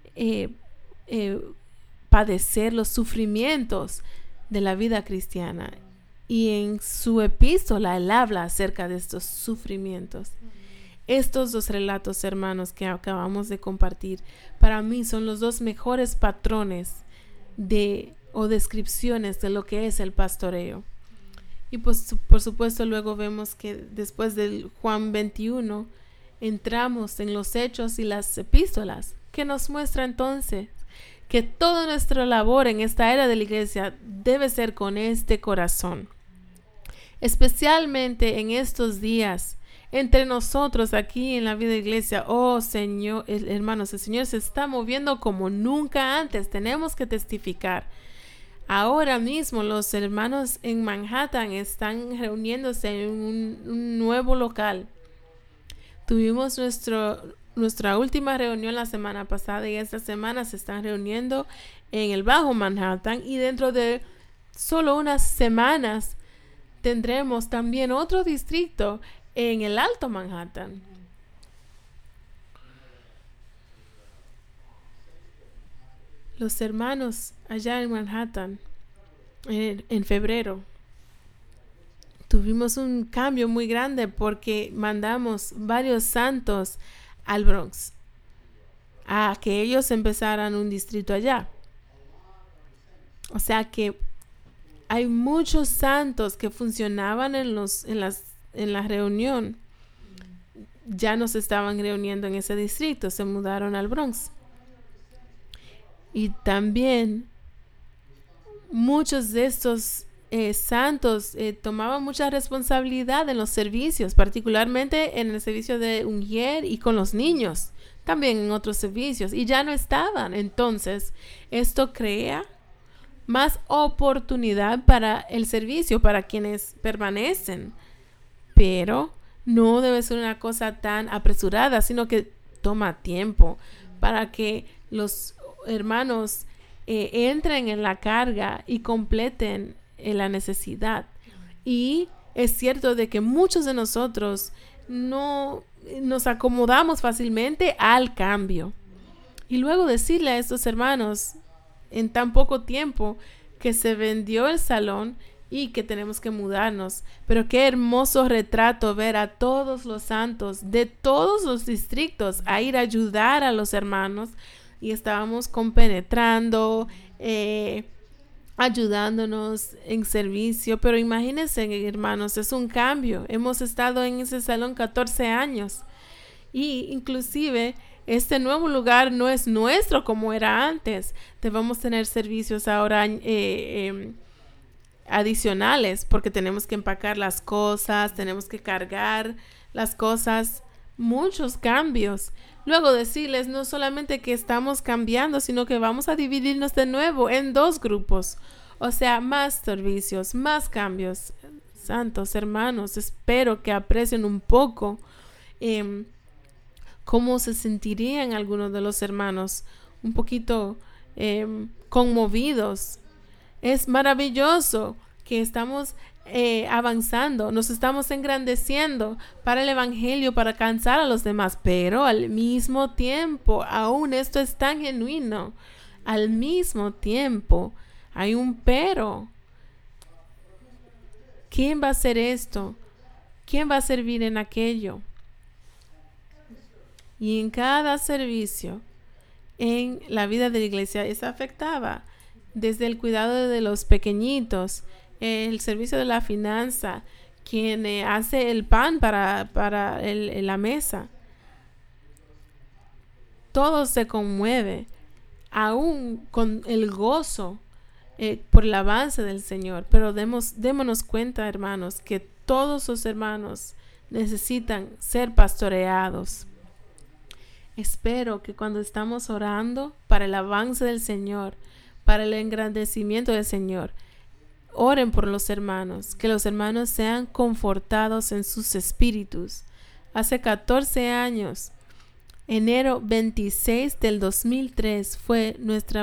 padecer los sufrimientos de la vida cristiana. Y en su epístola él habla acerca de estos sufrimientos. Estos dos relatos, hermanos, que acabamos de compartir, para mí son los dos mejores patrones o descripciones de lo que es el pastoreo. Y pues por supuesto luego vemos que después del Juan 21 entramos en los hechos y las epístolas, que nos muestra entonces que toda nuestra labor en esta era de la iglesia debe ser con este corazón. Especialmente en estos días, entre nosotros aquí en la vida de iglesia, oh Señor, hermanos, el Señor se está moviendo como nunca antes. Tenemos que testificar. Ahora mismo los hermanos en Manhattan están reuniéndose en un nuevo local. Tuvimos nuestra última reunión la semana pasada y esta semana se están reuniendo en el Bajo Manhattan, y dentro de solo unas semanas tendremos también otro distrito en el Alto Manhattan. Los hermanos allá en Manhattan, en febrero, tuvimos un cambio muy grande porque mandamos varios santos al Bronx a que ellos empezaran un distrito allá. O sea que hay muchos santos que funcionaban en la reunión. Ya no se estaban reuniendo en ese distrito, se mudaron al Bronx. Y también muchos de estos santos tomaban mucha responsabilidad en los servicios, particularmente en el servicio de Ungier y con los niños, también en otros servicios, y ya no estaban. Entonces, esto crea más oportunidad para el servicio, para quienes permanecen, pero no debe ser una cosa tan apresurada, sino que toma tiempo para que los hermanos entren en la carga y completen la necesidad. Y es cierto de que muchos de nosotros no nos acomodamos fácilmente al cambio. Y luego decirle a estos hermanos en tan poco tiempo que se vendió el salón y que tenemos que mudarnos. Pero qué hermoso retrato ver a todos los santos de todos los distritos a ir a ayudar a los hermanos. Y estábamos compenetrando, ayudándonos en servicio. Pero imagínense, hermanos, es un cambio. Hemos estado en ese salón 14 años. Y inclusive este nuevo lugar no es nuestro como era antes. Debemos tener servicios ahora adicionales, porque tenemos que empacar las cosas, tenemos que cargar las cosas, muchos cambios. Luego decirles no solamente que estamos cambiando, sino que vamos a dividirnos de nuevo en 2 grupos. O sea, más servicios, más cambios. Santos hermanos, espero que aprecien un poco cómo se sentirían algunos de los hermanos un poquito conmovidos. Es maravilloso que estamos avanzando, nos estamos engrandeciendo para el evangelio, para alcanzar a los demás, pero al mismo tiempo, aún esto es tan genuino, al mismo tiempo hay un pero. ¿Quién va a hacer esto? ¿Quién va a servir en aquello? Y en cada servicio en la vida de la iglesia eso afectaba, desde el cuidado de los pequeñitos, el servicio de la finanza, quien hace el pan para la mesa. Todo se conmueve, aún con el gozo por el avance del Señor. Pero démonos cuenta, hermanos, que todos los hermanos necesitan ser pastoreados. Espero que cuando estamos orando para el avance del Señor, para el engrandecimiento del Señor, oren por los hermanos, que los hermanos sean confortados en sus espíritus. Hace 14 años, enero 26 del 2003, fue nuestra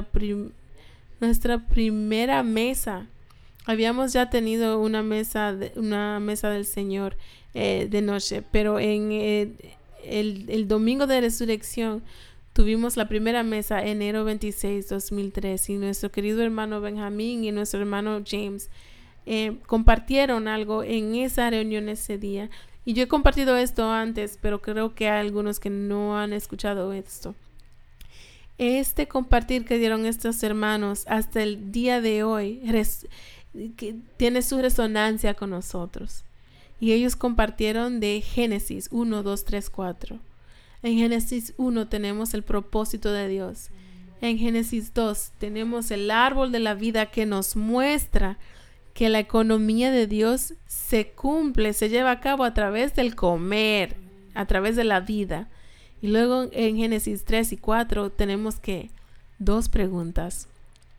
primera mesa. Habíamos ya tenido una mesa del Señor de noche, pero en el domingo de resurrección tuvimos la primera mesa enero 26, 2003, y nuestro querido hermano Benjamín y nuestro hermano James compartieron algo en esa reunión ese día. Y yo he compartido esto antes, pero creo que hay algunos que no han escuchado esto. Este compartir que dieron estos hermanos hasta el día de hoy que tiene su resonancia con nosotros. Y ellos compartieron de Génesis 1, 2, 3, 4. En Génesis 1 tenemos el propósito de Dios. En Génesis 2 tenemos el árbol de la vida que nos muestra que la economía de Dios se cumple, se lleva a cabo a través del comer, a través de la vida. Y luego en Génesis 3 y 4 tenemos que dos preguntas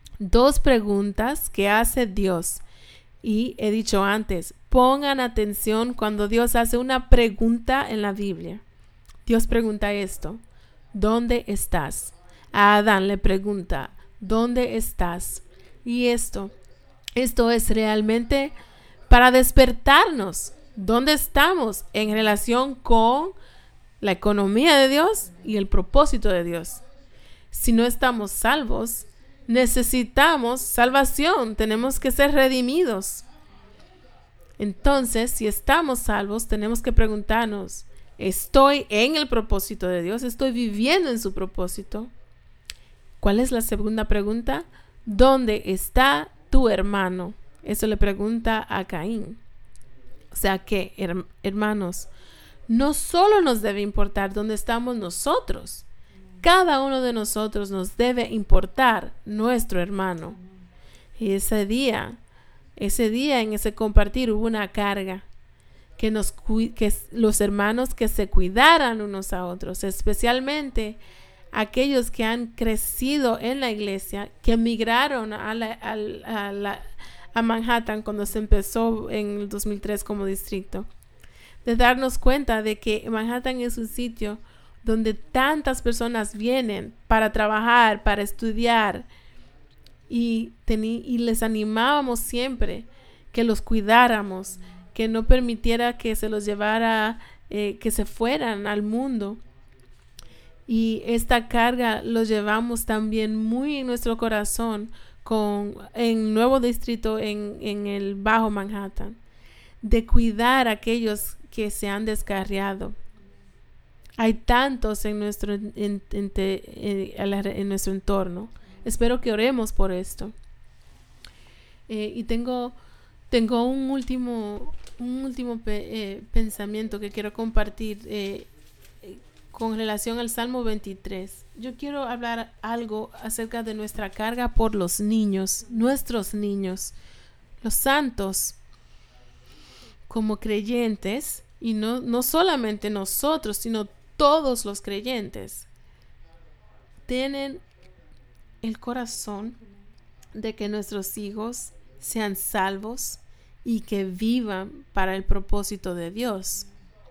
que hace Dios. Y he dicho antes, pongan atención cuando Dios hace una pregunta en la Biblia. Dios pregunta esto: ¿dónde estás? A Adán le pregunta: ¿dónde estás? Y esto es realmente para despertarnos. ¿Dónde estamos en relación con la economía de Dios y el propósito de Dios? Si no estamos salvos, necesitamos salvación. Tenemos que ser redimidos. Entonces, si estamos salvos, tenemos que preguntarnos: ¿estoy en el propósito de Dios? ¿Estoy viviendo en su propósito? ¿Cuál es la segunda pregunta? ¿Dónde está tu hermano? Eso le pregunta a Caín. O sea que, hermanos, no solo nos debe importar dónde estamos nosotros. Cada uno de nosotros nos debe importar nuestro hermano. Y ese día, en ese compartir, hubo una carga. Que los hermanos que se cuidaran unos a otros, especialmente aquellos que han crecido en la iglesia, que emigraron a Manhattan cuando se empezó en el 2003 como distrito, de darnos cuenta de que Manhattan es un sitio donde tantas personas vienen para trabajar, para estudiar, y les animábamos siempre que los cuidáramos, que no permitiera que se los llevara, que se fueran al mundo. Y esta carga lo llevamos también muy en nuestro corazón en Nuevo Distrito, en el Bajo Manhattan, de cuidar a aquellos que se han descarriado. Hay tantos en nuestro entorno. Espero que oremos por esto. Y tengo un último pensamiento que quiero compartir con relación al Salmo 23. Yo quiero hablar algo acerca de nuestra carga por los niños, nuestros niños, los santos, como creyentes, y no solamente nosotros, sino todos los creyentes, tienen el corazón de que nuestros hijos sean salvos y que vivan para el propósito de Dios.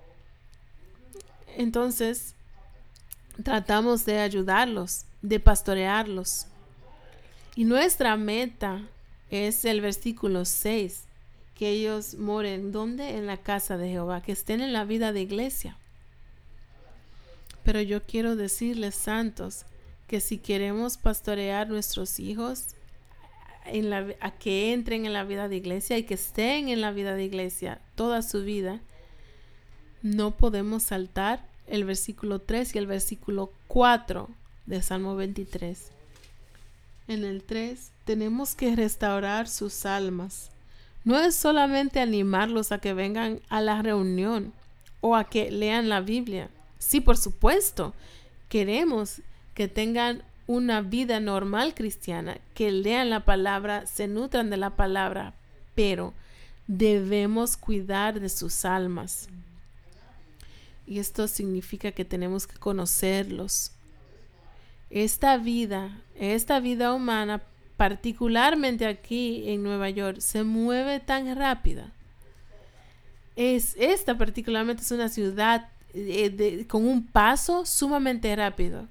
Entonces, tratamos de ayudarlos, de pastorearlos. Y nuestra meta es el versículo 6, que ellos moren, ¿dónde? En la casa de Jehová, que estén en la vida de iglesia. Pero yo quiero decirles, santos, que si queremos pastorear nuestros hijos a que entren en la vida de iglesia y que estén en la vida de iglesia toda su vida, no podemos saltar el versículo 3 y el versículo 4 de Salmo 23. En el 3 tenemos que restaurar sus almas. No es solamente animarlos a que vengan a la reunión o a que lean la Biblia. Sí, por supuesto, queremos que tengan una vida normal cristiana, que lean la palabra, se nutran de la palabra, pero debemos cuidar de sus almas. Y esto significa que tenemos que conocerlos. Esta vida humana, particularmente aquí en Nueva York, se mueve tan rápida. Esta particularmente es una ciudad con un paso sumamente rápido.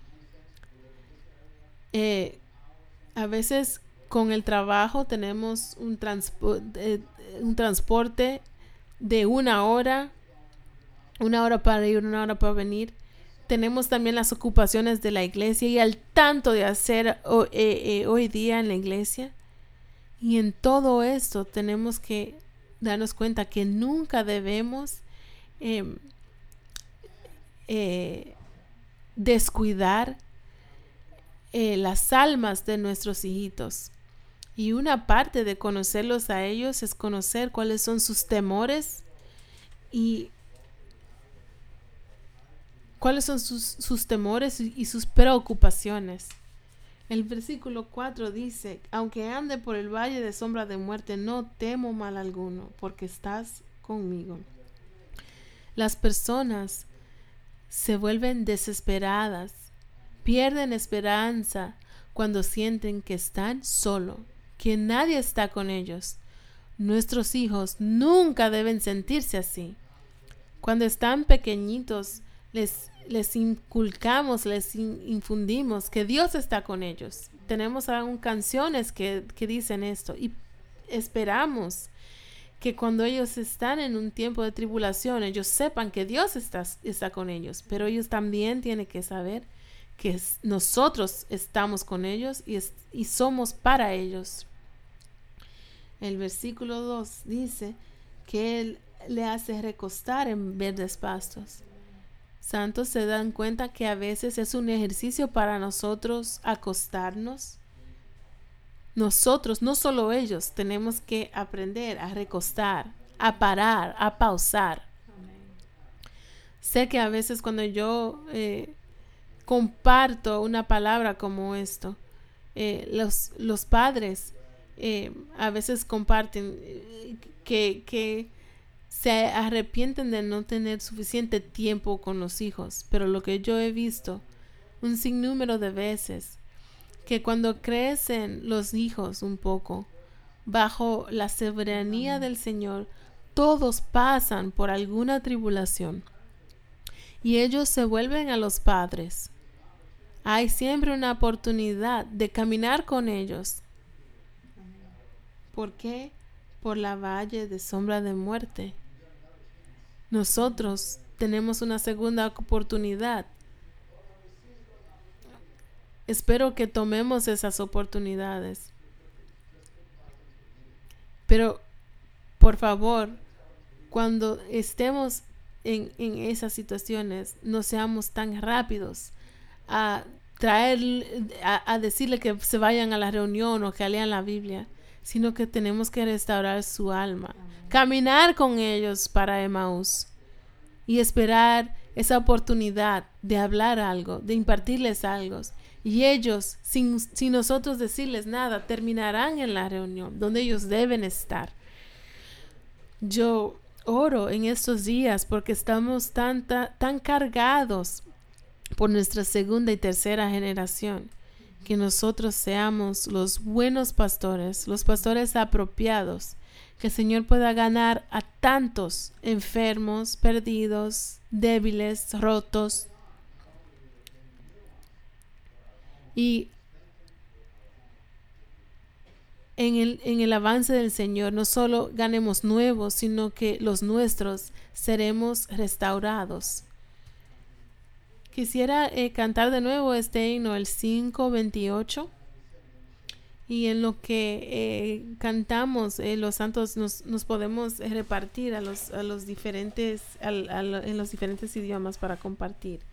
A veces con el trabajo tenemos un transporte de una hora para ir, una hora para venir. Tenemos también las ocupaciones de la iglesia y el tanto de hacer hoy día en la iglesia. Y en todo esto tenemos que darnos cuenta que nunca debemos descuidar las almas de nuestros hijitos. Y una parte de conocerlos a ellos es conocer cuáles son sus temores y cuáles son sus temores y sus preocupaciones. El versículo 4 dice: aunque ande por el valle de sombra de muerte, no temo mal alguno, porque estás conmigo. Las personas se vuelven desesperadas, pierden esperanza cuando sienten que están solos, que nadie está con ellos. Nuestros hijos nunca deben sentirse así. Cuando están pequeñitos, les inculcamos, les infundimos que Dios está con ellos. Tenemos aún canciones que dicen esto y esperamos que cuando ellos están en un tiempo de tribulación, ellos sepan que Dios está con ellos, pero ellos también tienen que saber que nosotros estamos con ellos y somos para ellos. El versículo 2 dice que Él le hace recostar en verdes pastos. Santos, se dan cuenta que a veces es un ejercicio para nosotros acostarnos. Nosotros, no solo ellos, tenemos que aprender a recostar, a parar, a pausar. Amén. Sé que a veces cuando yo comparto una palabra como esto, los padres a veces comparten que se arrepienten de no tener suficiente tiempo con los hijos, pero lo que yo he visto un sinnúmero de veces, que cuando crecen los hijos un poco bajo la soberanía del Señor, todos pasan por alguna tribulación y ellos se vuelven a los padres. Hay siempre una oportunidad de caminar con ellos. ¿Por qué? Por la valle de sombra de muerte. Nosotros tenemos una segunda oportunidad. Espero que tomemos esas oportunidades. Pero, por favor, cuando estemos en esas situaciones, no seamos tan rápidos a decirle que se vayan a la reunión o que lean la Biblia, sino que tenemos que restaurar su alma. Caminar con ellos para Emaús y esperar esa oportunidad de hablar algo, de impartirles algo. Y ellos, sin nosotros decirles nada, terminarán en la reunión donde ellos deben estar. Yo oro en estos días porque estamos tan cargados por nuestra segunda y tercera generación, que nosotros seamos los buenos pastores, los pastores apropiados, que el Señor pueda ganar a tantos enfermos, perdidos, débiles, rotos. Y en el avance del Señor, no solo ganemos nuevos, sino que los nuestros seremos restaurados. Quisiera cantar de nuevo este himno, el 5:28. Y en lo que cantamos, los santos nos podemos repartir a los diferentes, en los diferentes idiomas para compartir.